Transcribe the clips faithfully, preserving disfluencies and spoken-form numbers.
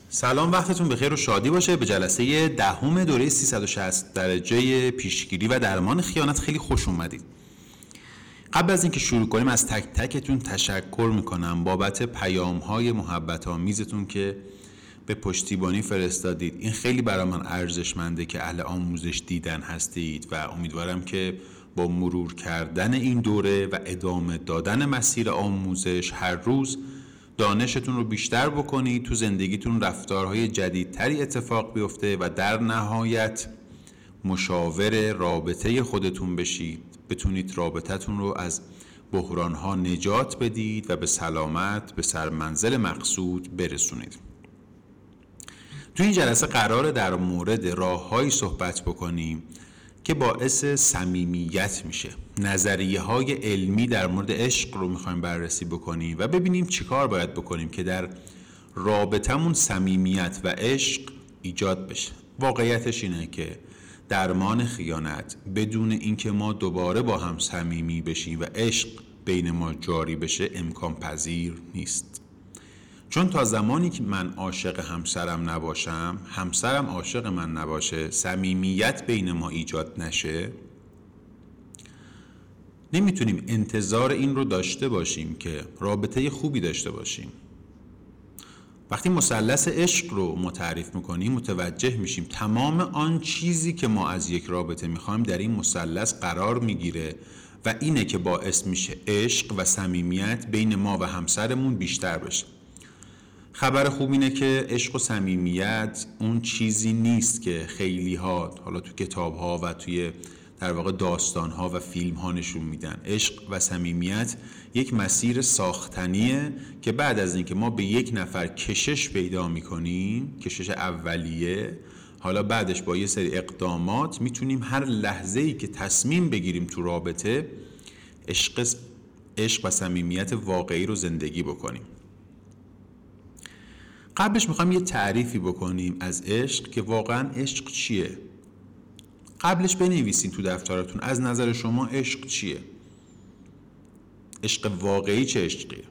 سلام، وقتتون بخیر و شادی باشه. به جلسه دهم دوره سیصد و شصت درجه پیشگیری و درمان خیانت خیلی خوش اومدید. قبل از اینکه شروع کنیم از تک تکتون تشکر میکنم بابت پیام‌های محبت آمیزتون که به پشتیبانی فرستادید. این خیلی برای من ارزشمنده که اهل آموزش دیدن هستید و امیدوارم که با مرور کردن این دوره و ادامه دادن مسیر آموزش هر روز دانشتون رو بیشتر بکنید، تو زندگیتون رفتارهای جدیدتری اتفاق بیفته و در نهایت مشاور رابطه خودتون بشید، بتونید رابطتون رو از بحرانها نجات بدید و به سلامت به سرمنزل مقصود برسونید. تو این جلسه قراره در مورد راههایی صحبت بکنیم که باعث صمیمیت میشه. نظریه های علمی در مورد عشق رو میخوایم بررسی بکنیم و ببینیم چیکار باید بکنیم که در رابطمون صمیمیت و عشق ایجاد بشه. واقعیتش اینه که درمان خیانت بدون اینکه ما دوباره با هم صمیمی بشیم و عشق بین ما جاری بشه امکان پذیر نیست. چون تا زمانی که من عاشق همسرم نباشم، همسرم عاشق من نباشه، صمیمیت بین ما ایجاد نشه، نمیتونیم انتظار این رو داشته باشیم که رابطه خوبی داشته باشیم. وقتی مثلث عشق رو متعریف میکنیم متوجه میشیم تمام آن چیزی که ما از یک رابطه میخوایم در این مثلث قرار میگیره و اینه که باعث میشه عشق و صمیمیت بین ما و همسرمون بیشتر بشه. خبر خوب اینه که عشق و صمیمیت اون چیزی نیست که خیلی ها حالا تو کتاب ها و توی در واقع داستان ها و فیلم ها نشون میدن. عشق و صمیمیت یک مسیر ساختنیه که بعد از اینکه ما به یک نفر کشش پیدا میکنیم، کشش اولیه، حالا بعدش با یه سری اقدامات میتونیم هر لحظه‌ای که تصمیم بگیریم تو رابطه عشق عشق و صمیمیت واقعی رو زندگی بکنیم. قبلش میخوام یه تعریفی بکنیم از عشق که واقعا عشق چیه. قبلش بنویسین تو دفتراتون از نظر شما عشق چیه؟ عشق واقعی چه عشقیه؟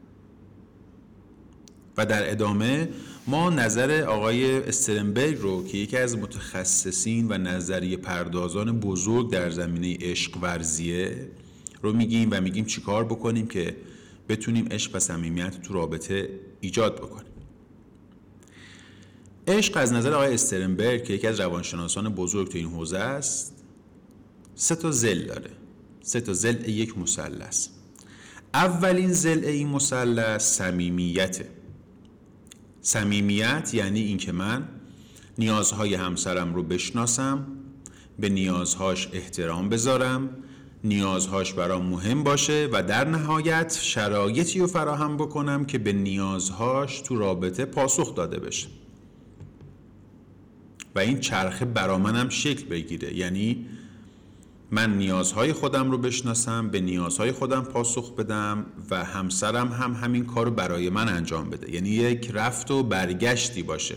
و در ادامه ما نظر آقای استرنبرگ رو که یکی از متخصصین و نظریه پردازان بزرگ در زمینه عشق ورزیه رو میگیم و میگیم چیکار بکنیم که بتونیم عشق و صمیمیت تو رابطه ایجاد بکنیم. عشق از نظر آقای استرنبرگ که یکی از روانشناسان بزرگ تو این حوزه است سه تا ضلع داره، سه تا ضلع یک مثلث. اولین ضلع این مثلث صمیمیته. صمیمیت یعنی این که من نیازهای همسرم رو بشناسم، به نیازهاش احترام بذارم، نیازهاش برام مهم باشه و در نهایت شرایطی رو فراهم بکنم که به نیازهاش تو رابطه پاسخ داده بشه و این چرخه برا منم شکل بگیره. یعنی من نیازهای خودم رو بشناسم، به نیازهای خودم پاسخ بدم و همسرم هم همین کار رو برای من انجام بده. یعنی یک رفت و برگشتی باشه.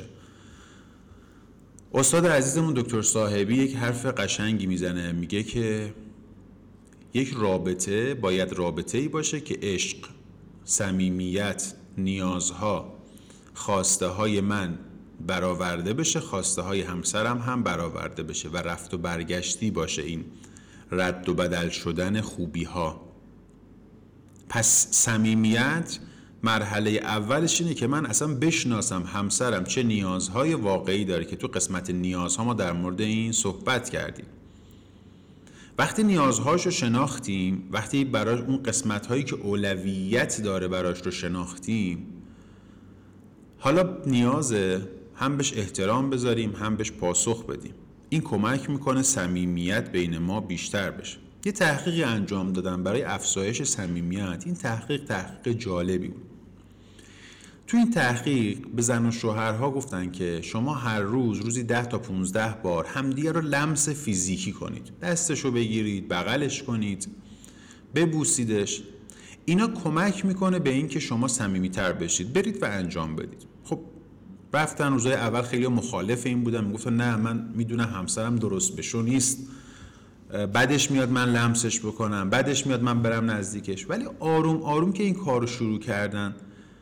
استاد عزیزمون دکتر صاحبی یک حرف قشنگی میزنه، میگه که یک رابطه باید رابطه‌ای باشه که عشق، صمیمیت، نیازها، خواسته های من برآورده بشه، خواسته های همسرم هم برآورده بشه و رفت و برگشتی باشه این رد و بدل شدن خوبی ها. پس صمیمیت مرحله اولش اینه که من اصلا بشناسم همسرم چه نیازهای واقعی داره که تو قسمت نیازها ما در مورد این صحبت کردیم. وقتی نیازهاشو شناختیم، وقتی برای اون قسمت‌هایی که اولویت داره براش رو شناختیم، حالا نیازه هم بهش احترام بذاریم هم بهش پاسخ بدیم. این کمک میکنه صمیمیت بین ما بیشتر بشه. یه تحقیقی انجام دادم برای افزایش صمیمیت. این تحقیق تحقیق جالبی بود. تو این تحقیق به زن و شوهرها گفتن که شما هر روز روزی ده تا پونزده بار همدیگه رو لمس فیزیکی کنید. دستشو بگیرید، بغلش کنید، ببوسیدش. اینا کمک میکنه به این که شما صمیمیتر بشید. برید و انجام بدید. خب رفتن روزای اول خیلی مخالف این بودن، میگفتن نه من میدونم همسرم درست بشو نیست، بعدش میاد من لمسش بکنم، بعدش میاد من برم نزدیکش. ولی آروم آروم که این کارو شروع کردن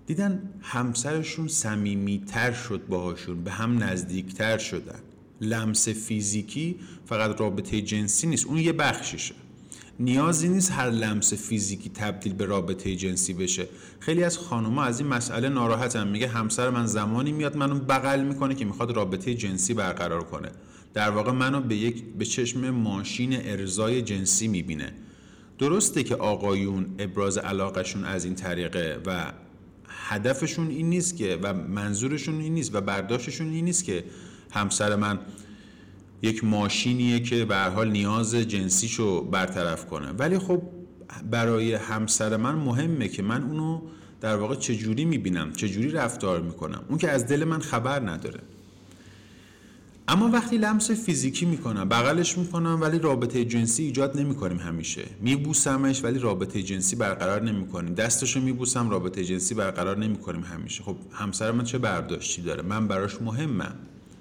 دیدن همسرشون صمیمیتر شد باهاشون، به هم نزدیکتر شدن. لمس فیزیکی فقط رابطه جنسی نیست، اون یه بخششه. نیازی نیست هر لمس فیزیکی تبدیل به رابطه جنسی بشه. خیلی از خانوما از این مسئله ناراحتن، میگه همسر من زمانی میاد منو بغل میکنه که میخواد رابطه جنسی برقرار کنه، در واقع منو به یک به چشم ماشین ارضای جنسی میبینه. درسته که آقایون ابراز علاقهشون از این طریقه و هدفشون این نیست که و منظورشون این نیست و برداشتشون این نیست که همسر من یک ماشینیه که به هر حال نیاز جنسیشو برطرف کنه، ولی خب برای همسر من مهمه که من اونو در واقع چجوری میبینم، چجوری رفتار میکنم. اون که از دل من خبر نداره. اما وقتی لمس فیزیکی میکنم، بغلش میکنم ولی رابطه جنسی ایجاد نمیکنیم، همیشه میبوسمش ولی رابطه جنسی برقرار نمیکنیم، دستشو میبوسم رابطه جنسی برقرار نمیکنیم همیشه، خب همسر من چه برداشتی داره؟ من براش مهمم.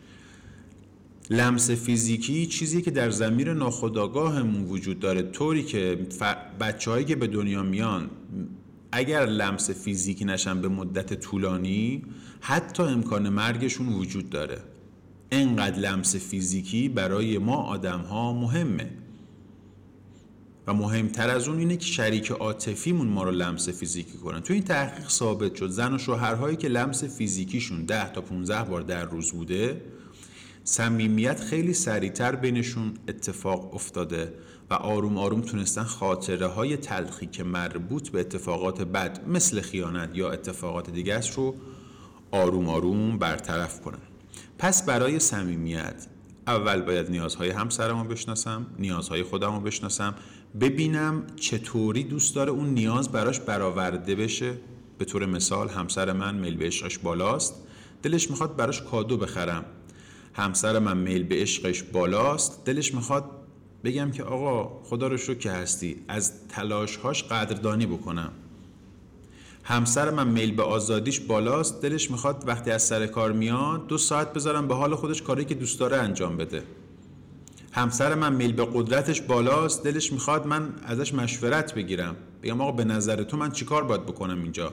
لمس فیزیکی چیزی که در ضمیر ناخودآگاهمون وجود داره، طوری که ف... بچه‌هایی که به دنیا میان اگر لمس فیزیکی نشن به مدت طولانی، حتی امکان مرگشون وجود داره. اینقدر لمس فیزیکی برای ما آدم‌ها مهمه. و مهمتر از اون اینه که شریک عاطفیمون ما رو لمس فیزیکی کنن. تو این تحقیق ثابت شد زن و شوهرهایی که لمس فیزیکیشون ده تا پانزده بار در روز بوده، صمیمیت خیلی سریعتر بینشون اتفاق افتاده و آروم آروم تونستن خاطره های تلخی که مربوط به اتفاقات بد مثل خیانت یا اتفاقات دیگه است رو آروم آروم برطرف کنن. پس برای صمیمیت اول باید نیازهای همسرمو بشناسم، نیازهای خودمو بشناسم، ببینم چطوری دوست داره اون نیاز براش برآورده بشه. به طور مثال همسر من میل به عشقش بالاست، دلش میخواد براش کادو بخرم. همسر من میل به عشقش بالاست، دلش میخواد بگم که آقا خدا رو شکر که هستی، از تلاشهاش قدردانی بکنم. همسر من میل به آزادیش بالاست، دلش میخواد وقتی از سر کار میاد دو ساعت بذارم به حال خودش کاری که دوست داره انجام بده. همسر من میل به قدرتش بالاست، دلش میخواد من ازش مشورت بگیرم، بگم آقا به نظر تو من چیکار باید بکنم اینجا.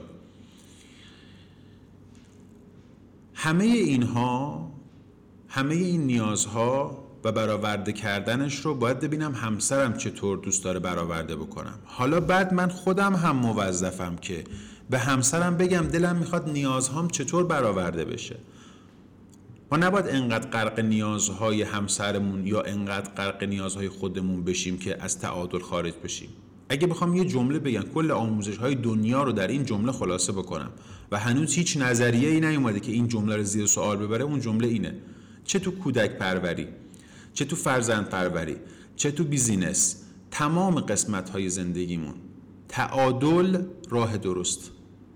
همه اینها، همه این نیازها و برآورده کردنش رو باید ببینم همسرم چطور دوست داره برآورده بکنم. حالا بعد من خودم هم موظفم که به همسرم بگم دلم میخواد نیازهام چطور برآورده بشه. ما نباید انقدر غرق نیازهای همسرمون یا انقدر غرق نیازهای خودمون بشیم که از تعادل خارج بشیم. اگه بخوام یه جمله بگم، کل آموزش‌های دنیا رو در این جمله خلاصه بکنم و هنوز هیچ نظریه‌ای نیومده که این جمله رو زیر سوال ببره، اون جمله اینه: چه تو کودک پروری، چه تو فرزند پروری، چه تو بیزینس، تمام قسمت‌های زندگیمون تعادل راه درست.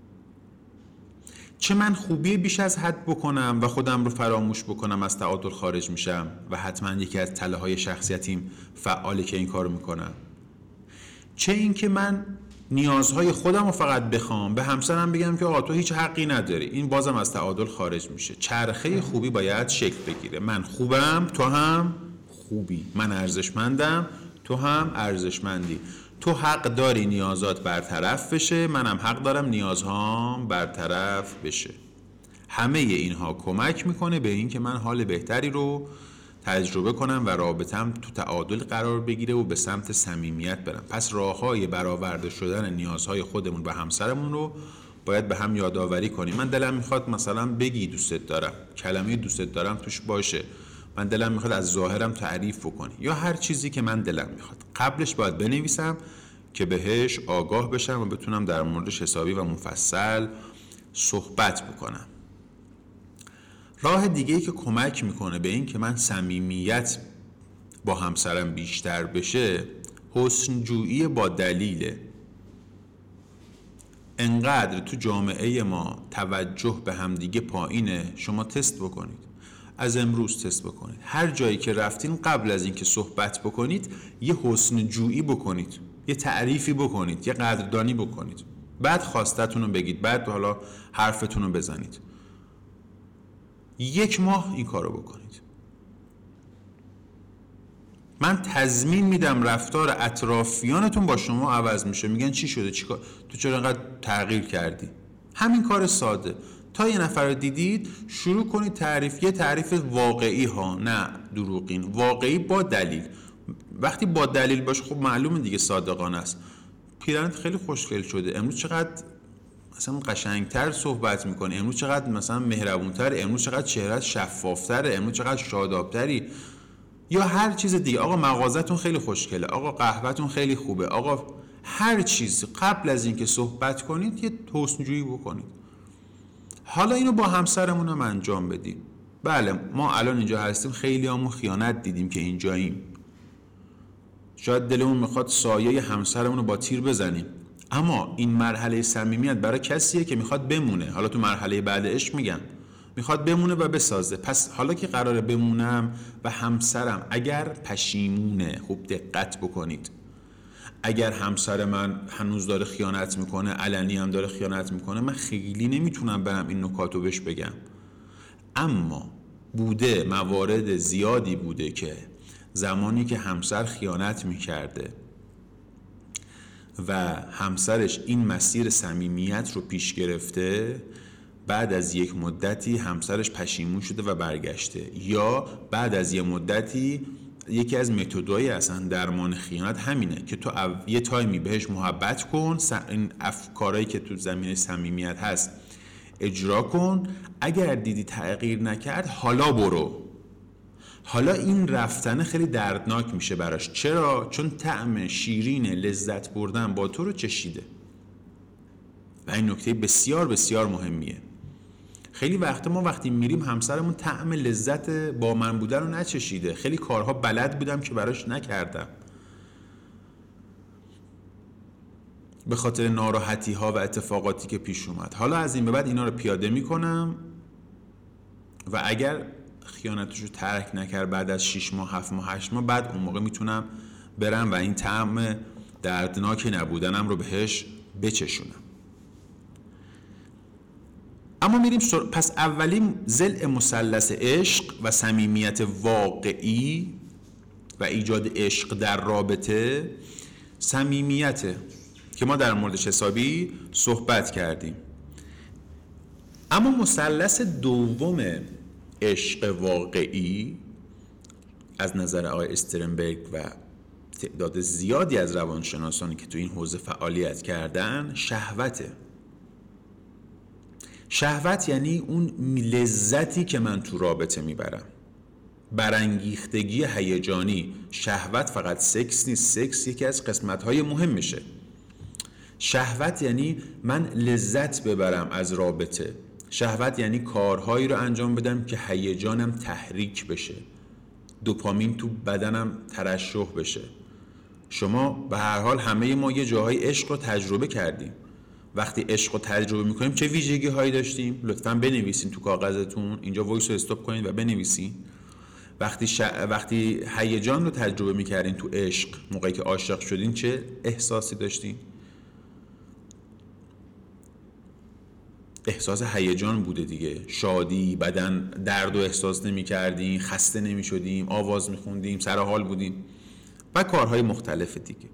چه من خوبی بیش از حد بکنم و خودم رو فراموش بکنم از تعادل خارج میشم و حتما یکی از تله‌های شخصیتیم فعاله که این کارو میکنم، چه این که من نیازهای خودم رو فقط بخوام، به همسرم بگم که آقا تو هیچ حقی نداری، این بازم از تعادل خارج میشه. چرخه خوبی باید شکل بگیره. من خوبم، تو هم خوبی. من ارزشمندم، تو هم ارزشمندی. تو حق داری نیازات برطرف بشه، منم حق دارم نیازهام برطرف بشه. همه اینها کمک میکنه به این که من حال بهتری رو تجربه کنم و رابطم تو تعادل قرار بگیره و به سمت صمیمیت برم. پس راههای برآورده شدن نیازهای خودمون و همسرمون رو باید به هم یادآوری کنیم. من دلم میخواد مثلا بگی دوستت دارم، کلمه دوستت دارم توش باشه. من دلم میخواد از ظاهرم تعریف بکنی، یا هر چیزی که من دلم میخواد. قبلش باید بنویسم که بهش آگاه بشم و بتونم در موردش حسابی و مفصل صحبت بکنم. راه دیگه‌ای که کمک میکنه به این که من صمیمیت با همسرم بیشتر بشه، حسن‌جویی با دلیله. انقدر تو جامعه ما توجه به همدیگه پایینه، شما تست بکنید. از امروز تست بکنید. هر جایی که رفتین قبل از اینکه صحبت بکنید یه حسن‌جویی بکنید، یه تعریفی بکنید، یه قدردانی بکنید. بعد خواستتون رو بگید، بعد حالا حرفتون رو بزنید. یک ماه این کارو بکنید. من تضمین میدم رفتار اطرافیانتون با شما عوض میشه. میگن چی شده؟ چی کار؟ تو چرا انقدر تغییر کردی؟ همین کار ساده. تا یه نفر رو دیدید شروع کنید تعریف، یه تعریف واقعی ها، نه دروغین، واقعی با دلیل. وقتی با دلیل باشه خب معلومه دیگه صادقانه است. پیرنت خیلی خوشگل شده، امروز چقدر مثلا قشنگتر صحبت میکنه، امروز چقدر مثلا مهربونتر، امروز چقدر چهرهت شفافتره، امروز چقدر شادابتری، یا هر چیز دیگه. آقا مغازتون خیلی خوشگله، آقا قهوه‌تون خیلی خوبه، آقا هر چیز. قبل از اینکه صحبت کنید یه حسن‌جویی بکنید. حالا اینو با همسرمون هم انجام بدیم. بله ما الان اینجا هستیم، خیلی همون خیانت دیدیم که اینجاییم، شاید دلمون میخواد سایه همسرمون رو با تیر بزنیم، اما این مرحله صمیمیت برای کسیه که میخواد بمونه. حالا تو مرحله بعد عشق میگم میخواد بمونه و بسازه. پس حالا که قراره بمونم و همسرم اگر پشیمونه، خوب دقت بکنید، اگر همسر من هنوز داره خیانت میکنه، علنی هم داره خیانت میکنه، من خیلی نمیتونم برم این نکاتو بهش بگم. اما بوده موارد زیادی بوده که زمانی که همسر خیانت میکرده و همسرش این مسیر صمیمیت رو پیش گرفته، بعد از یک مدتی همسرش پشیمون شده و برگشته، یا بعد از یه مدتی یکی از متدهای اصلا درمان خیانت همینه که تو یه تایمی بهش محبت کن، این افکارهایی که تو زمینه صمیمیت هست اجرا کن، اگر دیدی تغییر نکرد حالا برو. حالا این رفتن خیلی دردناک میشه براش. چرا؟ چون طعم شیرین لذت بردن با تو رو چشیده و این نکته بسیار بسیار مهمیه. خیلی وقت ما وقتی میریم همسرمون طعم لذت با من بودن رو نچشیده، خیلی کارها بلد بودم که براش نکردم به خاطر ناراحتی ها و اتفاقاتی که پیش اومد. حالا از این به بعد اینا رو پیاده میکنم و اگر خیانتش رو ترک نکرد بعد از شش ماه، هفت ماه، هشت ماه، بعد اون موقع میتونم برم و این طعم دردناک نبودنم رو بهش بچشونم. اما میریم سر... پس اولین ضلع مثلث عشق و صمیمیت واقعی و ایجاد عشق در رابطه صمیمیت که ما در موردش حسابی صحبت کردیم. اما مثلث دوم عشق واقعی از نظر آقای استرنبرگ و تعداد زیادی از روانشناسانی که تو این حوزه فعالیت کردن شهوته. شهوت یعنی اون لذتی که من تو رابطه میبرم، برانگیختگی هیجانی. شهوت فقط سکس نیست، سکس یکی از قسمت‌های مهمشه. شهوت یعنی من لذت ببرم از رابطه. شهوت یعنی کارهایی رو انجام بدم که هیجانم تحریک بشه، دوپامین تو بدنم ترشح بشه. شما به هر حال همه ما یه جاهای عشق رو تجربه کردیم. وقتی عشق رو تجربه میکنیم چه ویژگی هایی داشتیم؟ لطفاً بنویسین تو کاغذتون، اینجا وایس رو استاپ کنید و بنویسین. وقتی ش... وقتی هیجان رو تجربه میکردین تو عشق، موقعی که عاشق شدین چه احساسی داشتین؟ احساس هیجان بوده دیگه، شادی، بدن درد و احساس نمی کردیم، خسته نمی شدیم، آواز می خوندیم، سر حال بودیم و کارهای مختلف دیگه.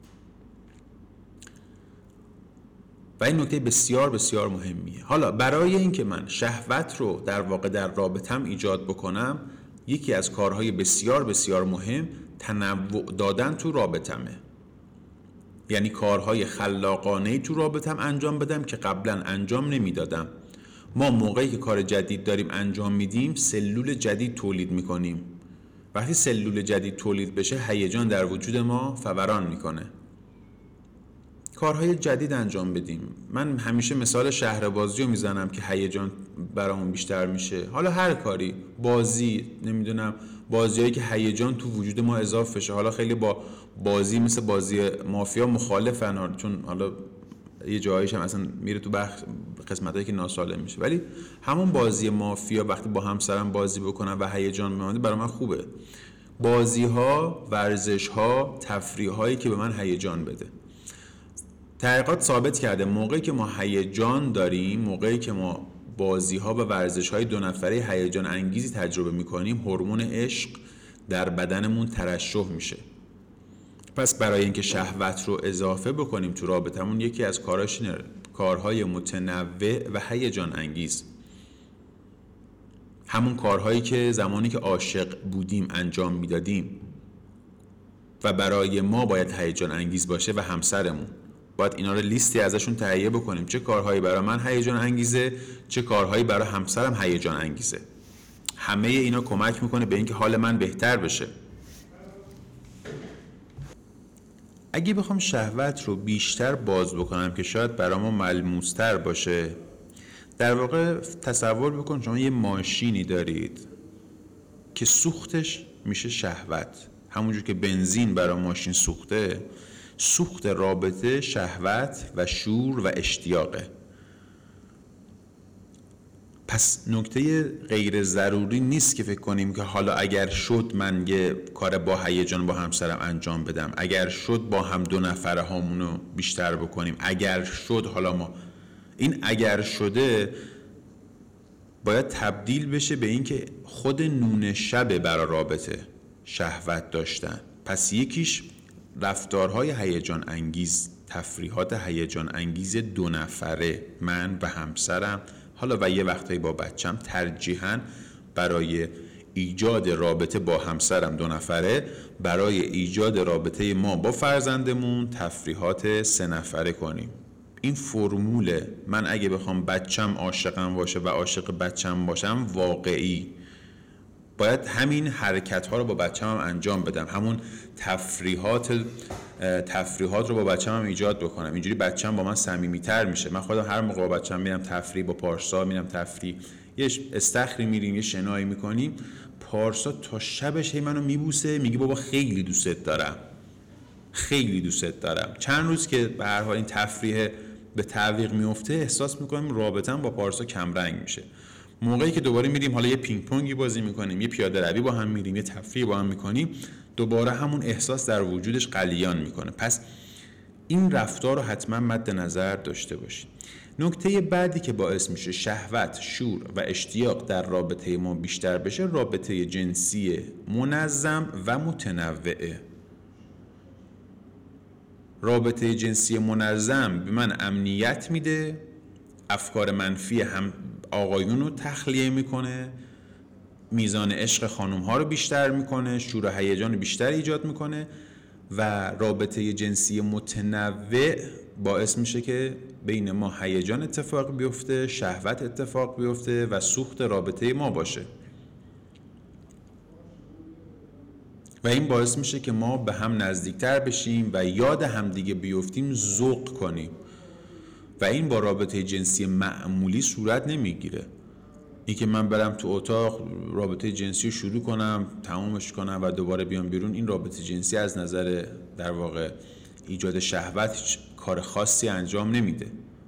و این نکته بسیار بسیار مهمیه. حالا برای اینکه من شهوت رو در واقع در رابطم ایجاد بکنم، یکی از کارهای بسیار بسیار مهم تنوع دادن تو رابطمه. یعنی کارهای خلاقانه تو رابطم انجام بدم که قبلا انجام نمیدادم. ما موقعی که کار جدید داریم انجام میدیم سلول جدید تولید میکنیم. وقتی سلول جدید تولید بشه هیجان در وجود ما فوران میکنه. کارهای جدید انجام بدیم. من همیشه مثال شهربازی رو میزنم که هیجان برامون بیشتر میشه. حالا هر کاری، بازی، نمیدونم بازیایی که هیجان تو وجود ما اضافه شه. حالا خیلی با بازی مثل بازی مافیا مخالفن، چون حالا یه جاییش هم اصلا میره تو بخش قسمتایی که ناسالم میشه، ولی همون بازی مافیا وقتی با همسرم بازی بکنم و هیجان میاد برای من خوبه. بازی ها، ورزش ها، تفریح هایی که به من هیجان بده. تحقیقات ثابت کرده موقعی که ما هیجان داریم، موقعی که ما بازی‌ها و ورزش‌های دو نفره هیجان انگیزی تجربه می‌کنیم، هورمون عشق در بدنمون ترشح میشه. پس برای اینکه شهوت رو اضافه بکنیم تو رابطمون، یکی از کاراش اینه کارهای متنوع و هیجان انگیز، همون کارهایی که زمانی که عاشق بودیم انجام میدادیم و برای ما باید هیجان انگیز باشه و همسرمون. باید اینا رو لیستی ازشون تهیه بکنیم، چه کارهایی برای من هیجان انگیزه، چه کارهایی برای همسرم هیجان انگیزه. همه اینا کمک میکنه به اینکه حال من بهتر بشه. اگه بخوام شهوت رو بیشتر باز بکنم که شاید برای ما ملموس‌تر باشه، در واقع تصور بکن شما یه ماشینی دارید که سوختش میشه شهوت. همونجور که بنزین برای ماشین سوخته، سوخت رابطه شهوت و شور و اشتیاقه. پس نکته غیر ضروری نیست که فکر کنیم که حالا اگر شد من یه کار با هیجان با همسرم انجام بدم، اگر شد با هم دو نفره هامونو بیشتر بکنیم، اگر شد حالا ما این اگر شده باید تبدیل بشه به این که خود نون شبه برای رابطه شهوت داشتن. پس یکیش رفتارهای هیجان انگیز، تفریحات هیجان انگیز دو نفره، من و همسرم، حالا و یه وقتایی با بچم، ترجیحاً برای ایجاد رابطه با همسرم دو نفره، برای ایجاد رابطه ما با فرزندمون تفریحات سه نفره کنیم. این فرموله. من اگه بخوام بچم عاشقم باشه و عاشق بچم باشم واقعی، باید همین حرکت ها رو با بچم هم انجام بدم، همون تفریحات تفریحات رو با بچم هم ایجاد بکنم. اینجوری بچم با من صمیمیتر میشه. من خودم هر موقع با بچم میرم تفریح، با پارسا میرم تفریح، یه استخری میریم، یه شنایی میکنیم، پارسا تا شبش هی منو میبوسه، میگه بابا خیلی دوست دارم، خیلی دوست دارم. چند روز که به هر حال این تفریح به تعویق میفته، احساس میکنم رابطه‌ام با پارسا کم رنگ میشه. موقعی که دوباره میریم حالا یه پینگ پونگی بازی میکنیم، یه پیاده روی با هم میریم، یه تفریح با هم میکنیم، دوباره همون احساس در وجودش غلیان میکنه. پس این رفتار رو حتما مد نظر داشته باشید. نکته بعدی که باعث میشه شهوت، شور و اشتیاق در رابطه ما بیشتر بشه، رابطه جنسی منظم و متنوعه. رابطه جنسی منظم به من امنیت میده، افکار منفی هم آقایون رو تخلیه میکنه، میزان عشق خانم ها رو بیشتر میکنه، شور و هیجان بیشتر ایجاد میکنه، و رابطه جنسی متنوع باعث میشه که بین ما هیجان اتفاق بیفته، شهوت اتفاق بیفته و سوخت رابطه ما باشه. و این باعث میشه که ما به هم نزدیکتر بشیم و یاد همدیگه بیفتیم، ذوق کنیم. و این با رابطه جنسی معمولی صورت نمیگیره. این که من برم تو اتاق رابطه جنسی رو شروع کنم، تمامش کنم و دوباره بیام بیرون، این رابطه جنسی از نظر در واقع ایجاد شهوت هیچ کار خاصی انجام نمیده.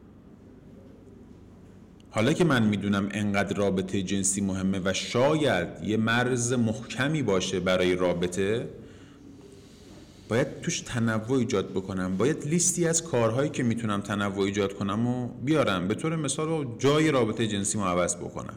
حالا که من میدونم انقدر رابطه جنسی مهمه و شاید یه مرز محکمی باشه برای رابطه، باید توش تنوع ایجاد بکنم. باید لیستی از کارهایی که میتونم تنوع ایجاد کنم و بیارم. به طور مثال جای رابطه جنسی ما عوض بکنم،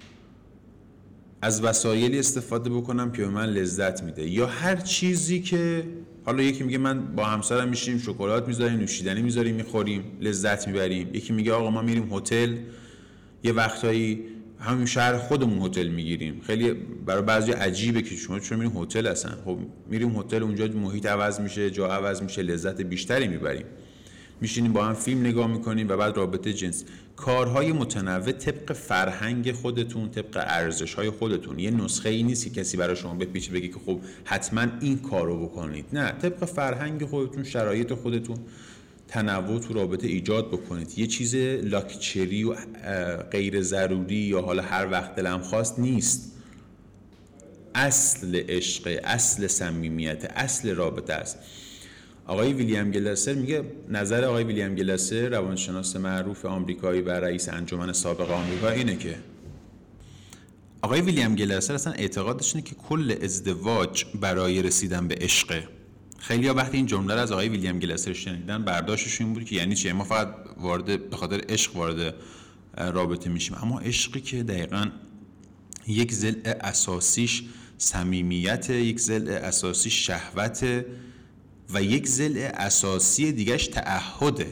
از وسایلی استفاده بکنم که به من لذت میده، یا هر چیزی که حالا یکی میگه من با همسرم میشیم شکلات میذاریم، نوشیدنی میذاریم، میخوریم، لذت میبریم. یکی میگه آقا ما میریم هتل، یه وقتایی همین شهر خودمون هتل میگیریم. خیلی برای بعضی عجیبه که شما چون میریم هتل هستن. خب میریم هتل، اونجا محیط عوض میشه، جا عوض میشه، لذت بیشتری میبریم. میشینیم با هم فیلم نگاه میکنیم و بعد رابطه جنسی. کارهای متنوع طبق فرهنگ خودتون، طبق ارزش‌های خودتون. یه نسخه ای نیست که کسی برای شما بپیچه بگه که خب حتما این کارو بکنید. نه، طبق فرهنگ خودتون، شرایط خودتون تنوع تو رابطه ایجاد بکنید. یه چیز لاکچری و غیر ضروری یا حالا هر وقت دلم خواست نیست. اصل عشق، اصل صمیمیت، اصل رابطه است. آقای ویلیام گلاسر میگه، نظر آقای ویلیام گلاسر روانشناس معروف آمریکایی و رئیس انجمن سابق آمریکا اینه که آقای ویلیام گلاسر اصلا اعتقادش اینه که کل ازدواج برای رسیدن به عشقه. خیلی ها وقتی این جمله رو از آقای ویلیام گلاسر شنیدن برداشتشون این بود که یعنی چی؟ ما فقط وارد به خاطر عشق وارد رابطه میشیم. اما عشقی که دقیقاً یک ضلع اساسیش صمیمیت، یک ضلع اساسی شهوت و یک ضلع اساسی دیگهش تعهده.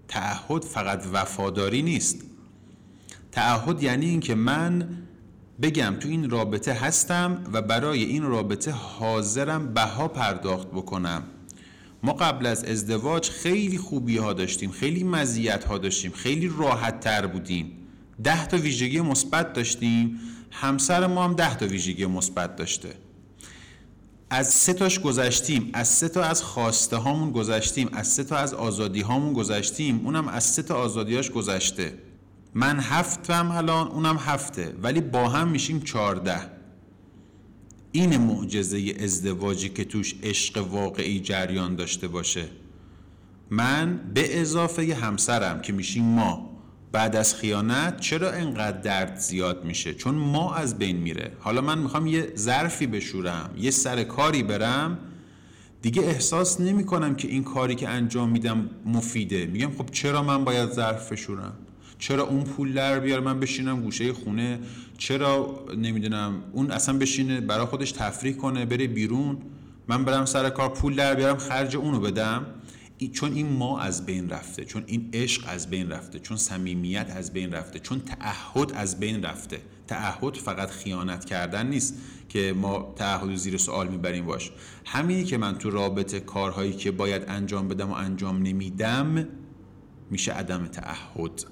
تعهد فقط وفاداری نیست. تعهد یعنی این که من بگم تو این رابطه هستم و برای این رابطه حاضرم بها پرداخت بکنم. ما قبل از ازدواج خیلی خوبی ها داشتیم، خیلی مزیت ها داشتیم، خیلی راحت تر بودیم، ده تا ویژگی مثبت داشتیم، همسر ما هم ده تا ویژگی مثبت داشته. از سه تاش گذشتیم، از سه تا از خواسته هامون گذشتیم، از سه تا از آزادی هامون گذشتیم، اونم از سه تا آزادیاش گذشته. من هفتم الان، اونم هفته، ولی با هم میشیم چارده. این معجزه ازدواجی که توش عشق واقعی جریان داشته باشه. من به اضافه ی همسرم که میشیم ما، بعد از خیانت چرا انقدر درد زیاد میشه؟ چون ما از بین میره. حالا من میخوام یه ظرفی بشورم، یه سر کاری برم، دیگه احساس نمی کنم که این کاری که انجام میدم مفیده. میگم خب چرا من باید ظرف بشورم؟ چرا اون پول در بیاره من بشینم گوشه خونه؟ چرا نمیدونم اون اصلا بشینه برای خودش تفریح کنه، بره بیرون، من برم سر کار پول در بیارم خرج اونو بدم؟ چون این ما از بین رفته، چون این عشق از بین رفته، چون صمیمیت از بین رفته، چون تعهد از بین رفته. تعهد فقط خیانت کردن نیست که ما تعهد زیر سوال میبریم باش. همینی که من تو رابطه کارهایی که باید انجام بدم و انجام نمیدم میشه عدم تعهد.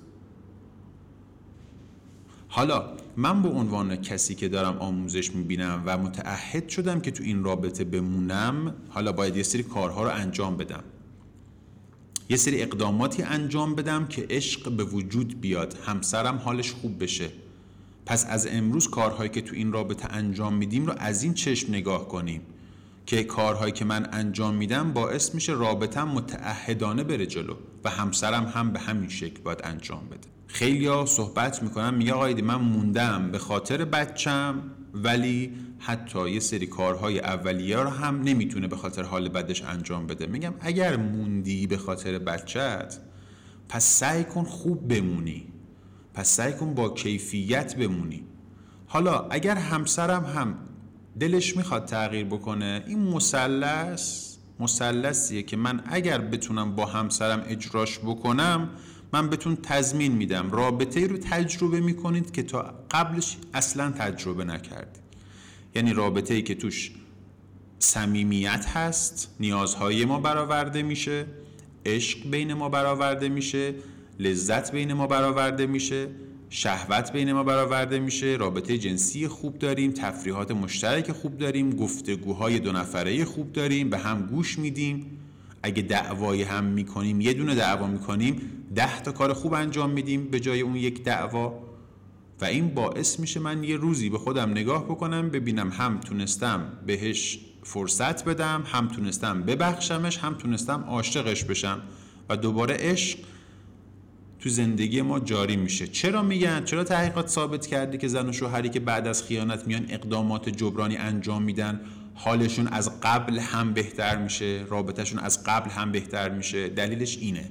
حالا من به عنوان کسی که دارم آموزش میبینم و متعهد شدم که تو این رابطه بمونم، حالا باید یه سری کارها رو انجام بدم، یه سری اقداماتی انجام بدم که عشق به وجود بیاد، همسرم حالش خوب بشه. پس از امروز کارهایی که تو این رابطه انجام میدیم رو از این چشم نگاه کنیم که کارهایی که من انجام میدم باعث میشه رابطم متعهدانه بره جلو و همسرم هم به همین شکل باید انجام بده. خیلیا صحبت میکنن، میگه آقای من موندم به خاطر بچم، ولی حتی یه سری کارهای اولیه رو هم نمیتونه به خاطر حال بدش انجام بده. میگم اگر موندی به خاطر بچت، پس سعی کن خوب بمونی، پس سعی کن با کیفیت بمونی. حالا اگر همسرم هم دلش میخواد تغییر بکنه، این مثلث مثلثیه که من اگر بتونم با همسرم اجراش بکنم، من بهتون تضمین میدم رابطه‌ای رو تجربه میکنید که تا قبلش اصلا تجربه نکردید. یعنی رابطه‌ای که توش صمیمیت هست، نیازهای ما برآورده میشه، عشق بین ما برآورده میشه، لذت بین ما برآورده میشه، شهوت بین ما برآورده میشه، رابطه جنسی خوب داریم، تفریحات مشترک خوب داریم، گفتگوهای دو نفره خوب داریم، به هم گوش میدیم. اگه دعوای هم میکنیم، یه دونه دعوا میکنیم، ده تا کار خوب انجام میدیم به جای اون یک دعوا. و این باعث میشه من یه روزی به خودم نگاه بکنم، ببینم هم تونستم بهش فرصت بدم، هم تونستم ببخشمش، هم تونستم عاشقش بشم و دوباره عشق تو زندگی ما جاری میشه. چرا میگن؟ چرا تحقیقات ثابت کرده که زن و شوهری که بعد از خیانت میان اقدامات جبرانی انجام میدن، حالشون از قبل هم بهتر میشه، رابطهشون از قبل هم بهتر میشه؟ دلیلش اینه.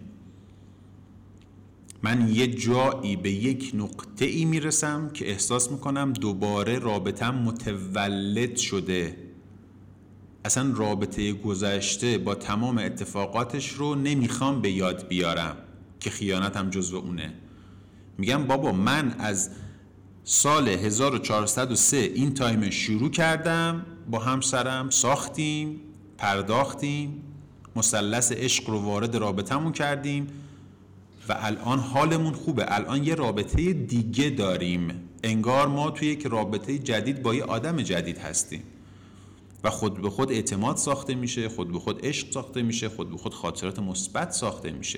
من یه جایی به یک نقطه ای میرسم که احساس میکنم دوباره رابطم متولد شده. اصلا رابطه گذشته با تمام اتفاقاتش رو نمیخوام به یاد بیارم که خیانتم جزو اونه. میگم بابا من از سال هزار و چهارصد و سه این تایم شروع کردم، با همسرم ساختیم، پرداختیم، مثلث عشق رو وارد رابطمون کردیم و الان حالمون خوبه. الان یه رابطه دیگه داریم، انگار ما توی یک رابطه جدید با یه آدم جدید هستیم و خود به خود اعتماد ساخته میشه، خود به خود عشق ساخته میشه، خود به خود خاطرات مثبت ساخته میشه.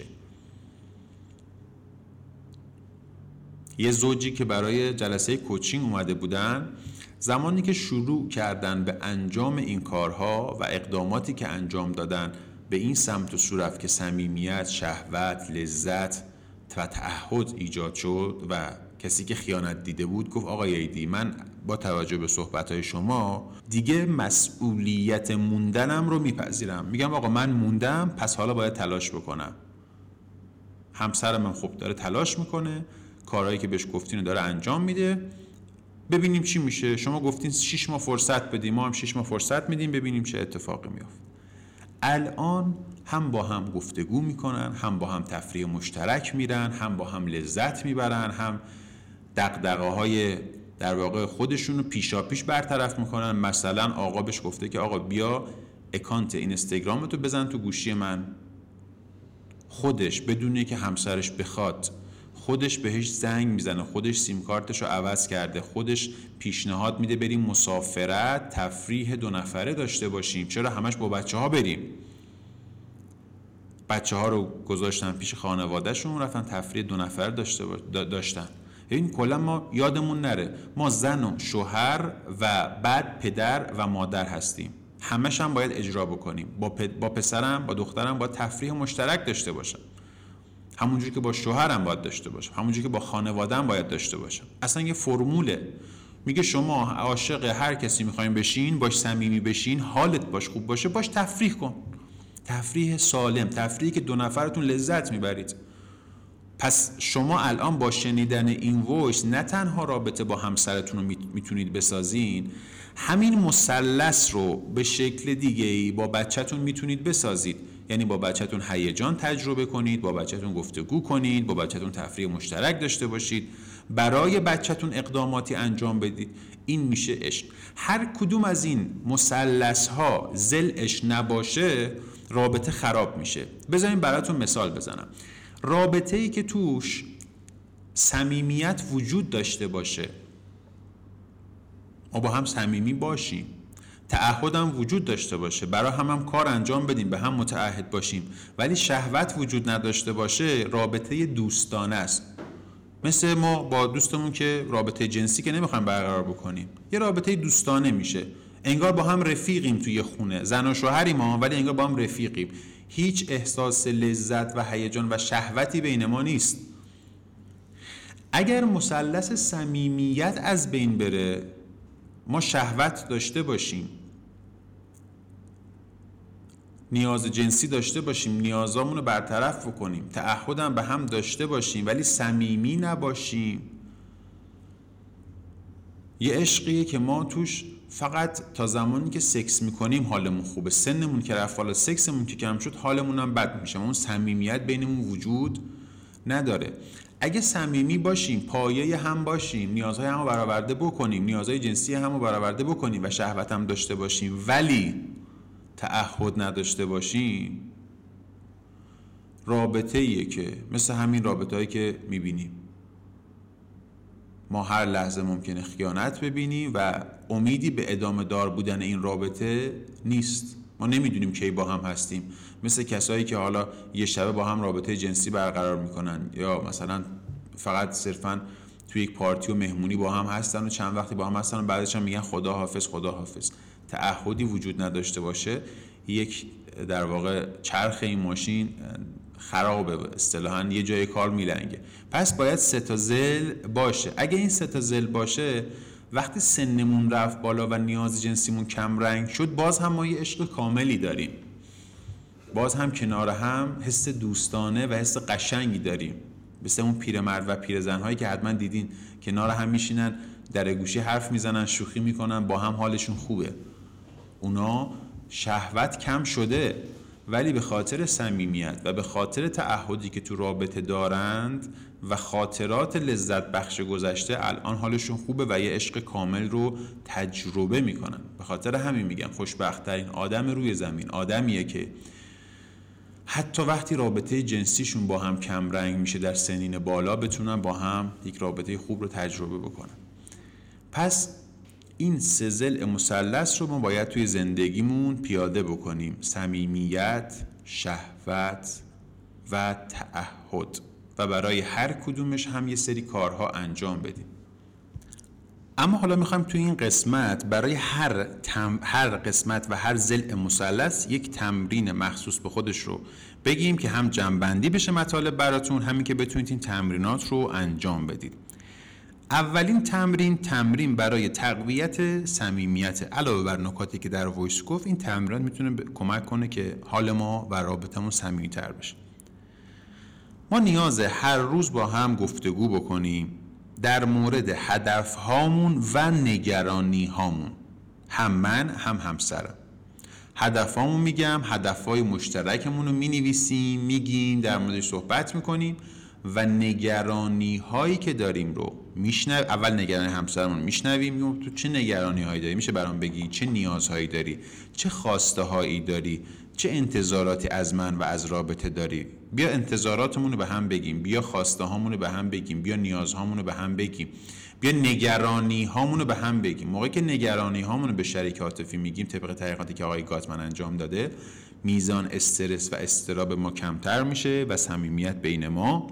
یه زوجی که برای جلسه کوچینگ اومده بودن، زمانی که شروع کردن به انجام این کارها و اقداماتی که انجام دادن به این سمت و سو رفت که صمیمیت، شهوت، لذت و تعهد ایجاد شد و کسی که خیانت دیده بود گفت آقای ایدی من با توجه به صحبتهای شما دیگه مسئولیت موندنم رو میپذیرم. میگم آقا من موندم، پس حالا باید تلاش بکنم. همسرم من خوب داره تلاش میکنه، کارهایی که بهش گفتین داره انجام میده، ببینیم چی میشه. شما گفتین شش ماه فرصت بدیم، ما هم شش ماه فرصت میدیم، ببینیم چه اتفاقی میفته. الان هم با هم گفتگو میکنن، هم با هم تفریح مشترک میرن، هم با هم لذت میبرن، هم دغدغه‌های در واقع خودشون رو پیشا پیش برطرف میکنن. مثلا آقا بهش گفته که آقا بیا اکانت اینستاگرامتو بزن تو گوشی من، خودش بدونه که همسرش بخواد خودش بهش زنگ میزنه، خودش سیم کارتش رو عوض کرده، خودش پیشنهاد میده بریم مسافرت تفریح دو نفره داشته باشیم، چرا همش با بچه ها بریم. بچه ها رو گذاشتن پیش خانوادهشون، رفتن تفریح دو نفره داشته داشتن. این کلا ما یادمون نره ما زن و شوهر و بعد پدر و مادر هستیم، همش هم باید اجرا بکنیم. با, پ... با پسرم با دخترم باید تفریح مشترک داشته باشم، همونجوری که با شوهرم باید داشته باشم، همونجوری که با خانواده‌ام باید داشته باشم. اصلا یه فرموله میگه شما عاشق هر کسی میخواین بشین، باش صمیمی بشین، حالت باش خوب باشه، باش تفریح کن، تفریح سالم، تفریحی که دو نفرتون لذت میبرید. پس شما الان با شنیدن این وایس نه تنها رابطه با همسرتون رو میتونید بسازین، همین مثلث رو به شکل دیگه‌ای با بچه‌تون میتونید بسازید. یعنی با بچه‌تون هیجان تجربه کنید، با بچه‌تون گفتگو کنید، با بچه‌تون تفریح مشترک داشته باشید، برای بچه‌تون اقداماتی انجام بدید. این میشه عشق. هر کدوم از این مثلث‌ها ضلعش نباشه رابطه خراب میشه. بذارین براتون مثال بزنم. رابطه‌ای که توش صمیمیت وجود داشته باشه، ما با هم صمیمی باشیم، تعهدم وجود داشته باشه، برای هم هم کار انجام بدیم، به هم متعهد باشیم، ولی شهوت وجود نداشته باشه، رابطه دوستانه است. مثل ما با دوستمون که رابطه جنسی که نمیخوایم برقرار بکنیم، یه رابطه دوستانه میشه، انگار با هم رفیقیم توی خونه، زن و شوهریم ما، ولی انگار با هم رفیقیم، هیچ احساس لذت و هیجان و شهوتی بین ما نیست. اگر مثلث صمیمیت از بین بره، ما شهوت داشته باشیم، نیاز جنسی داشته باشیم، نیازامون رو برطرف بکنیم، تعهدم به هم داشته باشیم، ولی صمیمی نباشیم، یه عشقیه که ما توش فقط تا زمانی که سکس میکنیم حالمون خوبه، سنمون که رفت حالا سکسمون که کم شد حالمون هم بد میشه، اون صمیمیت بینمون وجود نداره. اگه صمیمی باشیم، پایه هم باشیم، نیازهای همو برآورده بکنیم، نیازهای جنسی همو برآورده بکنیم و شهوت هم داشته باشیم، ولی تعهد نداشته باشیم، رابطه ایه که مثل همین رابطه هایی که میبینیم، ما هر لحظه ممکنه خیانت ببینیم و امیدی به ادامه دار بودن این رابطه نیست. ما نمیدونیم کی با هم هستیم. مثل کسایی که حالا یه شبه با هم رابطه جنسی برقرار میکنن، یا مثلا فقط صرفاً توی یک پارتی و مهمونی با هم هستن و چند وقتی با هم هستن و بعدش هم میگن خدا حافظ خدا حافظ. تعهدی وجود نداشته باشه، یک در واقع چرخ این ماشین خرابه، اصطلاحاً یه جای کار میلنگه. پس باید سه تا ضلع باشه. اگه این سه تا ضلع باشه، وقتی سنمون رفت بالا و نیاز جنسیمون کم رنگ شد، باز هم ما یه عشق کاملی داریم، باز هم کنار هم حس دوستانه و حس قشنگی داریم، مثل اون پیرمرد و پیرزن‌هایی که حتما دیدین کنار هم میشینن، در گوشی حرف میزنن، شوخی میکنن، با هم حالشون خوبه. اونا شهوت کم شده، ولی به خاطر صمیمیت و به خاطر تعهدی که تو رابطه دارند و خاطرات لذت بخش گذشته، الان حالشون خوبه و یه عشق کامل رو تجربه میکنن. به خاطر همین میگم خوشبخت‌ترین آدم روی زمین آدمیه که حتی وقتی رابطه جنسیشون با هم کم رنگ میشه در سنین بالا، بتونن با هم یک رابطه خوب رو تجربه بکنن. پس این سه ضلع مثلث رو ما باید توی زندگیمون پیاده بکنیم: صمیمیت، شهوت و تعهد، و برای هر کدومش هم یه سری کارها انجام بدیم. اما حالا میخوایم توی این قسمت برای هر تم... هر قسمت و هر ضلع مثلث یک تمرین مخصوص به خودش رو بگیم که هم جمع‌بندی بشه مطالب براتون، همین که بتونید این تمرینات رو انجام بدید. اولین تمرین، تمرین برای تقویت صمیمیت. علاوه بر نکاتی که در وایس گفت، این تمرینات میتونه ب... کمک کنه که حال ما و رابطمون صمیمی‌تر بشه. ما نیاز هر روز با هم گفتگو بکنیم در مورد هدفهامون و نگرانی هامون، هم من هم همسرم. هدفامون میگم، هدفهای مشترکمون رو مینویسیم، میگیم، در موردش صحبت میکنیم و نگرانی هایی که داریم رو میشنویم. اول نگرانی همسرمون میشنویم، میگم تو چه نگرانی هایی داری، میشه برام بگی چه نیازهایی داری، چه خواسته هایی داری، چه انتظاراتی از من و از رابطه داری. بیا انتظاراتمون رو به هم بگیم، بیا خواسته هامون رو به هم بگیم، بیا نیازهامون رو به هم بگیم، بیا نگرانی هامون رو به هم بگیم. موقعی که نگرانی هامون رو به شریک عاطفی میگیم، طبق تحقیقاتی که آقای گاتمن انجام داده، میزان استرس و اضطراب ما کمتر میشه و صمیمیت بین ما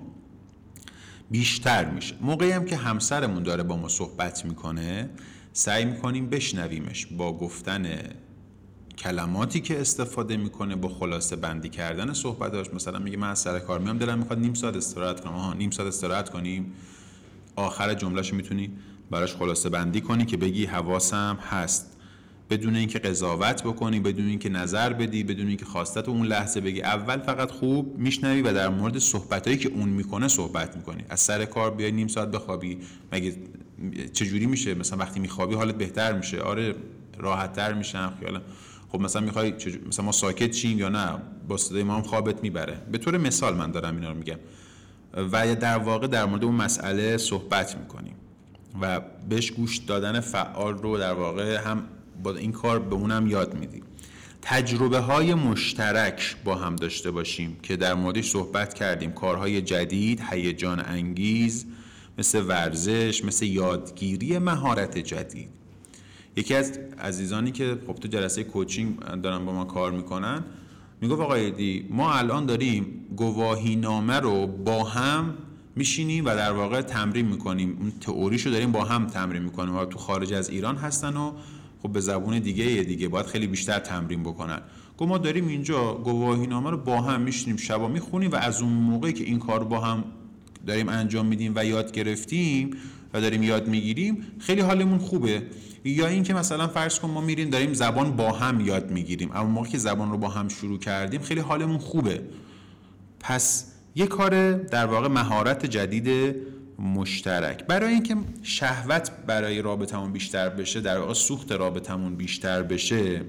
بیشتر میشه. موقعی هم که همسرمون داره با ما صحبت میکنه، سعی میکنیم بشنویمش، با گفتن کلماتی که استفاده میکنه، با خلاصه بندی کردن صحبتاش. مثلا میگه من از سر کار میام، دلم میخواد نیم ساعت استراحت کنم. آها نیم ساعت استراحت کنیم. آخر جملهشو میتونی براش خلاصه بندی کنی که بگی حواسم هست، بدون اینکه قضاوت بکنی، بدون اینکه نظر بدی، بدون اینکه خواستت اون لحظه بگی. اول فقط خوب میشنوی و در مورد صحبتایی که اون میکنه صحبت میکنی. از سر کار بیای نیم ساعت بخوابی، مگه چجوری میشه؟ مثلا وقتی میخوابی حالت بهتر میشه؟ آره راحت‌تر میشم خیالا. خب مثلا میخوای مثلا ما ساکت شیم یا نه با صدای ما هم خوابت میبره؟ به طور مثال من دارم اینا رو میگم و در واقع در مورد اون مسئله صحبت میکنیم و بهش گوش دادن فعال رو در واقع هم با این کار به اونم یاد میدیم. تجربه های مشترک با هم داشته باشیم که در موردش صحبت کردیم، کارهای جدید، هیجان انگیز، مثل ورزش، مثل یادگیری مهارت جدید. یکی از عزیزانی که خب تو جلسه کوچینگ دارن با ما کار میکنن میگفت آقای دی ما الان داریم گواهینامه رو با هم میشینیم و در واقع تمرین میکنیم، اون تئوریشو داریم با هم تمرین میکنیم و تو خارج از ایران هستن و خب به زبون دیگه دیگه باید خیلی بیشتر تمرین بکنن. گفت ما داریم اینجا گواهینامه رو با هم میشینیم شبا میخونیم و از اون موقعی که این کار رو با هم داریم انجام میدیم و یاد گرفتیم و داریم یاد میگیریم خیلی حالمون خوبه. یا این که مثلا فرض کن ما میریم داریم زبان با هم یاد میگیریم، اما موقعی که زبان رو با هم شروع کردیم خیلی حالمون خوبه. پس یه کار در واقع مهارت جدید مشترک. برای اینکه شهوت برای رابطمون بیشتر بشه، در واقع سوخت رابطمون بیشتر بشه،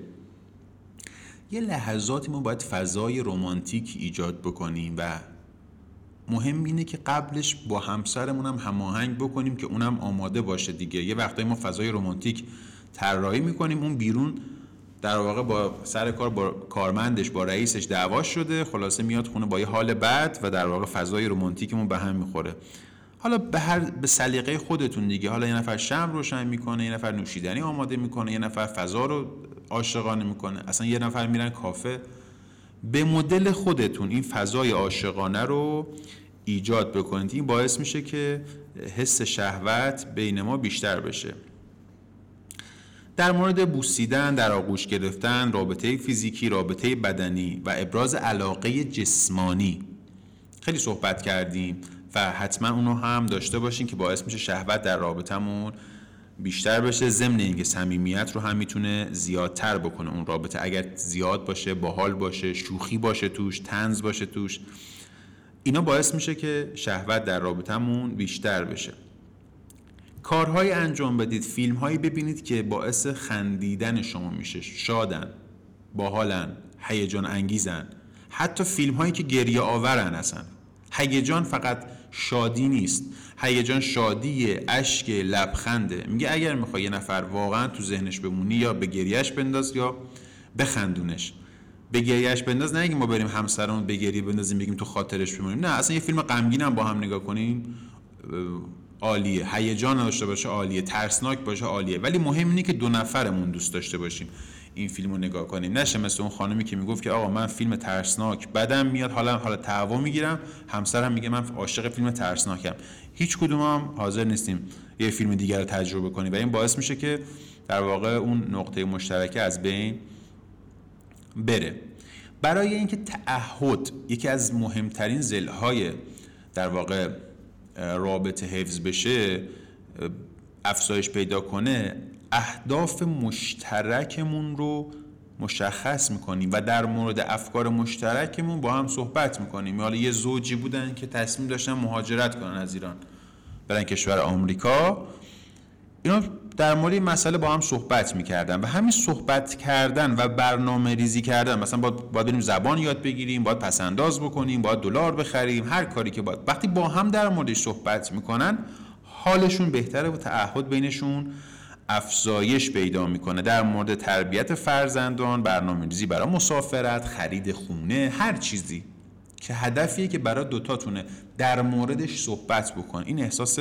یه لحظاتی ما باید فضای رمانتیک ایجاد بکنیم و مهم اینه که قبلش با همسرمون هم هماهنگ بکنیم که اونم آماده باشه دیگه. یه وقتایی ما فضای رمانتیک طراحی میکنیم، اون بیرون در واقع با سر کار با کارمندش با رئیسش دعوا شده، خلاصه میاد خونه با یه حال بد و در واقع فضای رمانتیکمون به هم میخوره. حالا به هر به سلیقه خودتون دیگه، حالا یه نفر شمع روشن میکنه، یه نفر نوشیدنی آماده میکنه، یه نفر فضا رو عاشقانه میکنه، اصلا یه نفر میرن کافه. به مدل خودتون این فضای عاشقانه رو ایجاد بکنید. این باعث میشه که حس شهوت بین ما بیشتر بشه. در مورد بوسیدن، در آغوش گرفتن، رابطه فیزیکی، رابطه بدنی و ابراز علاقه جسمانی خیلی صحبت کردیم و حتما اونو هم داشته باشین که باعث میشه شهوت در رابطمون بیشتر بشه. ضمن اینکه صمیمیت رو هم میتونه زیادتر بکنه اون رابطه، اگر زیاد باشه، باحال باشه، شوخی باشه توش، طنز باشه توش، اینا باعث میشه که شهوت در رابطمون بیشتر بشه. کارهای انجام بدید، فیلمهایی ببینید که باعث خندیدن شما میشه، شادن، باحالن، هیجان انگیزن. حتی فیلمهایی که گریه آورن. اصلا هیجان فقط شادی نیست، هیجان شادیه، اشک، لبخنده. میگه اگر میخوای یه نفر واقعا تو ذهنش بمونی، یا به گریهش بنداز یا بخندونش. به گریهش بنداز، نه اینکه ما بریم همسرمون به گریه بندازیم بگیم تو خاطرش بمونیم، نه، اصلا یه فیلم غمگین هم با هم نگاه کنیم عالیه. هیجان داشته باشه عالیه، ترسناک باشه عالیه، ولی مهم اینه که دو نفرمون دوست داشته باشیم این فیلمو نگاه کنیم. نشه مثل اون خانمی که میگفت که آقا من فیلم ترسناک بدم میاد، حالا حالا تعوا میگیرم، همسرم میگه من عاشق فیلم ترسناکم. هیچ کدوم هم حاضر نیستیم یه فیلم دیگر رو تجربه کنیم و این باعث میشه که در واقع اون نقطه مشترک از بین بره. برای اینکه تعهد یکی از مهمترین ضلع‌های در واقع رابطه حفظ بشه، افزایش پیدا کنه، اهداف مشترکمون رو مشخص میکنیم و در مورد افکار مشترکمون با هم صحبت میکنیم. حالا یه زوجی بودن که تصمیم داشتن مهاجرت کنن از ایران برن کشور آمریکا، اینا در مورد این مسئله با هم صحبت میکردن و همین صحبت کردن و برنامه ریزی کردن، مثلا باید, باید بریم زبان یاد بگیریم، باید پسنداز بکنیم، باید دلار بخریم، هر کاری که باید، وقتی با هم در موردش صحبت میکنن حالشون بهتره و تعهد بینشون افزایش پیدا میکنه. در مورد تربیت فرزندان، برنامه ریزی برای مسافرت، خرید خونه، هر چیزی که هدفیه که برای دوتاتونه در موردش صحبت بکن. این احساس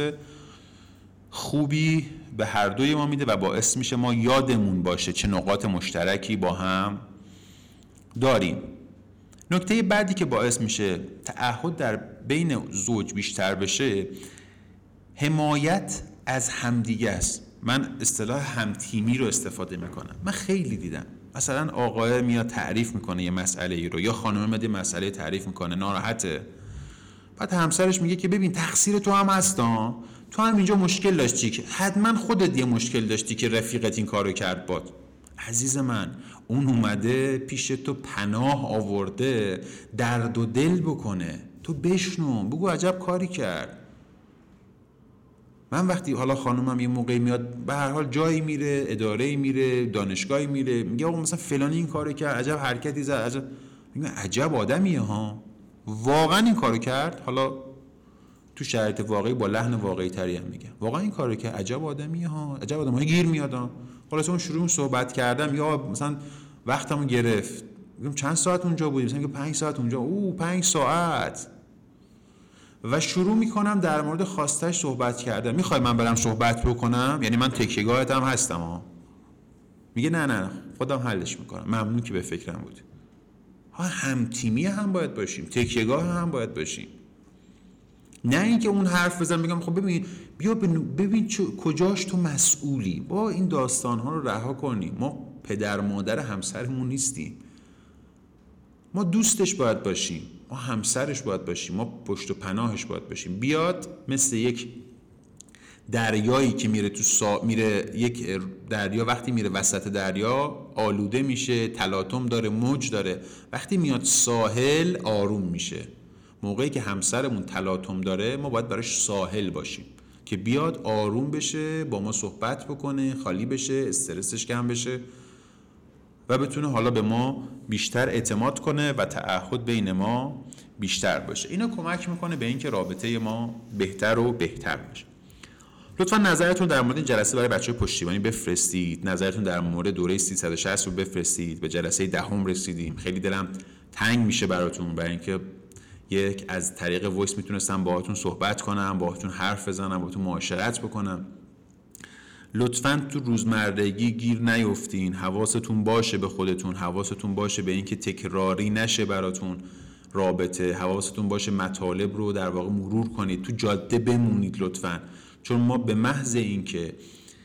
خوبی به هر دوی ما میده و باعث میشه ما یادمون باشه چه نقاط مشترکی با هم داریم. نکته بعدی که باعث میشه تعهد در بین زوج بیشتر بشه، حمایت از همدیگه است. من اصطلاح همتیمی رو استفاده میکنم. من خیلی دیدم مثلا آقای میاد تعریف میکنه یه مسئله ای رو، یا خانم میاد یه مسئله تعریف میکنه، ناراحته، بعد همسرش میگه که ببین تقصیر تو هم هستا، تو هم اینجا مشکل داشتی، که حتما خودت یه مشکل داشتی که رفیقت این کارو کرد. باد عزیز من، اون اومده پیش تو پناه آورده درد و دل بکنه، تو بشنو، بگو عجب کاری کرد. من وقتی حالا خانومم یه موقعی میاد به هر حال جایی میره، اداره‌ای میره، دانشگاهی میره، میگه آقا مثلا فلانی این کارو کرد، عجب حرکتی زد، عجب، میگم عجب آدمیه ها، واقعا این کارو کرد. حالا تو شرایط واقعی با لحن واقعی تری هم میگه واقعا این کارو کرد، عجب آدمیه ها، عجب آدمای گیر میادم. خلاص اون شروع صحبت کردم، یا مثلا وقتمو گرفت، میگم چند ساعت اونجا بودی، مثلا میگه پنج ساعت اونجا، او پنج ساعت، و شروع میکنم در مورد خواستش صحبت کردن. میخوای من برم صحبت بکنم؟ یعنی من تکیه‌گاهتم هستم ها. میگه نه نه خودم حلش میکنم، ممنون که به فکرم بودی. ها، هم تیمی هم باید باشیم، تکیه‌گاه هم باید باشیم، نه اینکه اون حرف بزن میگم خب ببین بیا ببین کجاش تو مسئولی. با این داستان ها رو رها کنیم. ما پدر مادر همسرمون نیستیم، ما دوستش باید باشیم، ما همسرش باید باشیم، ما پشت و پناهش باید باشیم. بیاد مثل یک دریایی که میره تو سا... میره یک دریا، وقتی میره وسط دریا آلوده میشه، تلاطم داره، موج داره، وقتی میاد ساحل آروم میشه. موقعی که همسرمون تلاطم داره ما باید براش ساحل باشیم که بیاد آروم بشه، با ما صحبت بکنه، خالی بشه، استرسش کم بشه و بتونه حالا به ما بیشتر اعتماد کنه و تعهد بین ما بیشتر باشه. اینا کمک میکنه به اینکه رابطه ما بهتر و بهتر بشه. لطفا نظرتون در مورد جلسه برای بچه‌های پشتیبانی بفرستید. نظرتون در مورد دوره سیصد و شصت رو بفرستید. به جلسه دهم رسیدیم. خیلی دلم تنگ میشه براتون، برای اینکه یک از طریق وایس میتونستم باهاتون صحبت کنم، باهاتون حرف بزنم، باهاتون معاشرت بکنم. لطفاً تو روزمرگی گیر نیفتین. حواستون باشه به خودتون، حواستون باشه به اینکه تکراری نشه براتون رابطه، حواستون باشه مطالب رو در واقع مرور کنید، تو جاده بمونید لطفاً. چون ما به محض اینکه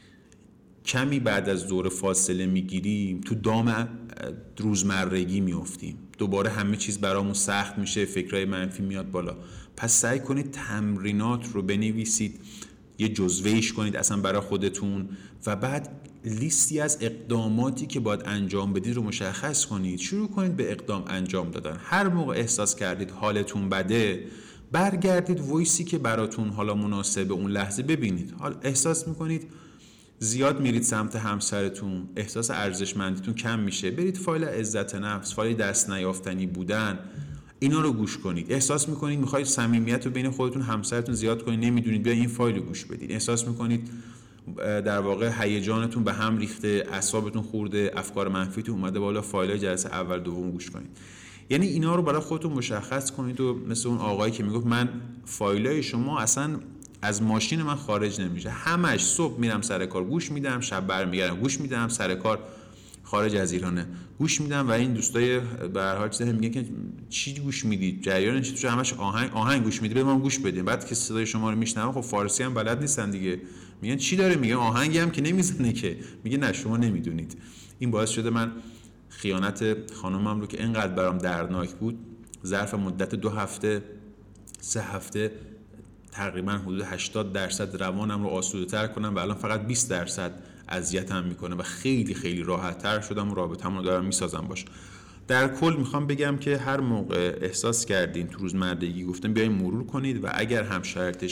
کمی بعد از دوره فاصله میگیریم تو دام روزمرگی میافتیم، دوباره همه چیز برامون سخت میشه، فکرای منفی میاد بالا. پس سعی کنید تمرینات رو بنویسید، یه جزوه‌ایش کنید اصلا برای خودتون، و بعد لیستی از اقداماتی که باید انجام بدید رو مشخص کنید. شروع کنید به اقدام انجام دادن. هر موقع احساس کردید حالتون بده، برگردید وایسی که براتون حالا مناسب اون لحظه ببینید. حال احساس میکنید زیاد میرید سمت همسرتون، احساس ارزشمندیتون کم میشه، برید فایل عزت نفس، فایل دست نیافتنی بودن، اینا رو گوش کنید. احساس میکنید میخواید صمیمیت رو بین خودتون همسرتون زیاد کنید، نمیدونید، بیا این فایل رو گوش بدید. احساس میکنید در واقع هیجانتون به هم ریخته، اعصابتون خورده، افکار منفیتون اومده بالا، فایل جلسه اول دوم گوش کنید. یعنی اینا رو برای خودتون مشخص کنید و مثل اون آقایی که میگفت من فایلای شما اصلا از ماشین من خارج نمیشه، همش صبح میرم سر کار گوش میدم، شب برمیگردم گوش میدم، سر کار خارج از ایرانه گوش میدم. و این دوستای به هر حال چیزا میگن که چی گوش میدید، جریان چی، تو همش آهنگ آهنگ گوش میدید، به ما گوش بدین. بعد که صدای شما رو میشنوم، خب فارسی هم بلد نیستن دیگه، میگن چی داره میگه، آهنگی هم که نمیزنه که، میگه نه شما نمیدونید. این باعث شده من خیانت خانومم رو که اینقدر برام دردناک بود، ظرف مدت دو هفته سه هفته تقریبا حدود هشتاد درصد روانم رو آسوده‌تر کنم و الان فقط بیست درصد اذیتم میکنه و خیلی خیلی راحت‌تر شدم و رابطه‌مو دارم میسازم باش. در کل میخوام بگم که هر موقع احساس کردین تو روزمرگی گفتم بیاین مرور کنید و اگر هم شرایطش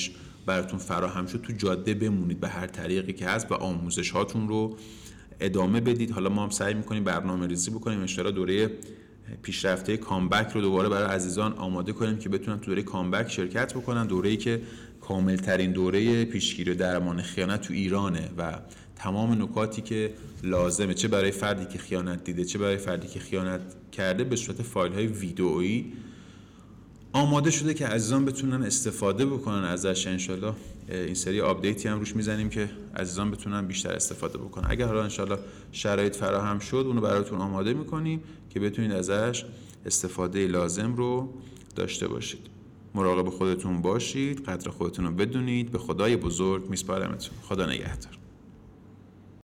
براتون فراهم شد تو جاده بمونید به هر طریقی که هست و آموزش هاتون رو ادامه بدید. حالا ما هم سعی میکنیم برنامه ریزی بکنیم ان شاءالله دوره پیشرفته کامبک رو دوباره برای عزیزان آماده کنیم که بتونن تو دوره کامبک شرکت بکنن، دوره‌ای که کامل ترین دوره پیشگیری و درمان خیانت تو ایرانه و تمام نکاتی که لازمه چه برای فردی که خیانت دیده چه برای فردی که خیانت کرده به صورت فایل های ویدئویی آماده شده که عزیزان بتونن استفاده بکنن ازش. انشالله این سری آپدیتی هم روش میزنیم که عزیزان بتونن بیشتر استفاده بکنن. اگر حالا انشالله شرایط فراهم شد اونو براتون آماده میکنیم که بتونید ازش استفاده لازم رو داشته باشید. مراقب خودتون باشید، قدر خودتون رو بدونید. به خدای بزرگ میسپارمتون. خدا نگهدار.